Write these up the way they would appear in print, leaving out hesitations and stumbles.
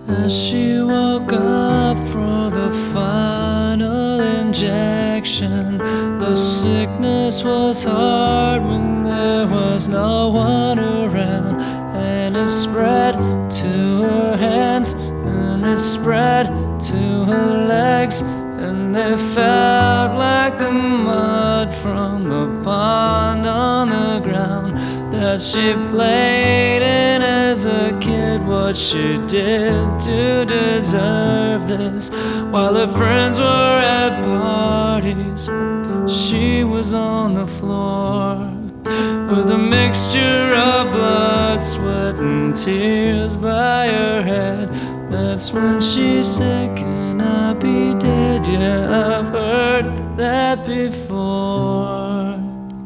As she woke up for the final injection, the sickness was hard when there was no one around, and it spread to her hands, and it spread to her legs, and they felt like the mud from the pond on the ground that she played in as a kid. What she did to deserve this? While her friends were at parties, she was on the floor with a mixture of blood, sweat, and tears by her head. That's when she said, "Can I be dead?" Yeah, I've heard that before.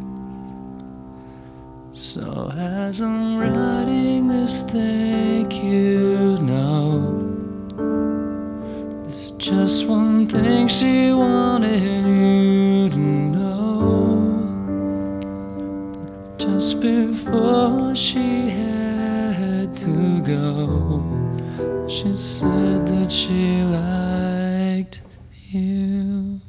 So as I'm writing this thank you note, there's just one thing she wanted you to know. Just before she had to go, she said that she liked you.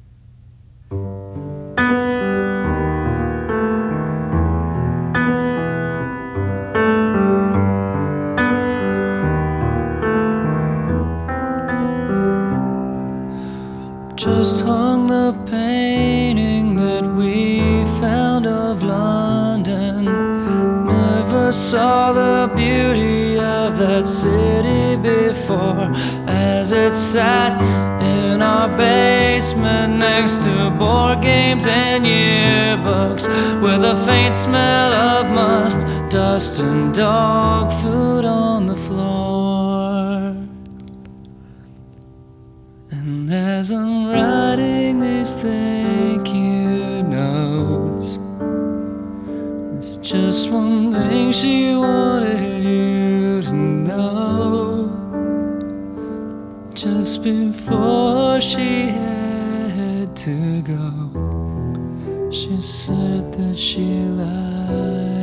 Just hung the painting that we found of London. Never saw the beauty of that city before, as it sat in our basement next to board games and yearbooks, with a faint smell of must, dust, and dog food on the floor. And as I'm writing these thank you notes, there's just one thing she wanted you to know. Just before she had to go, she said that she liked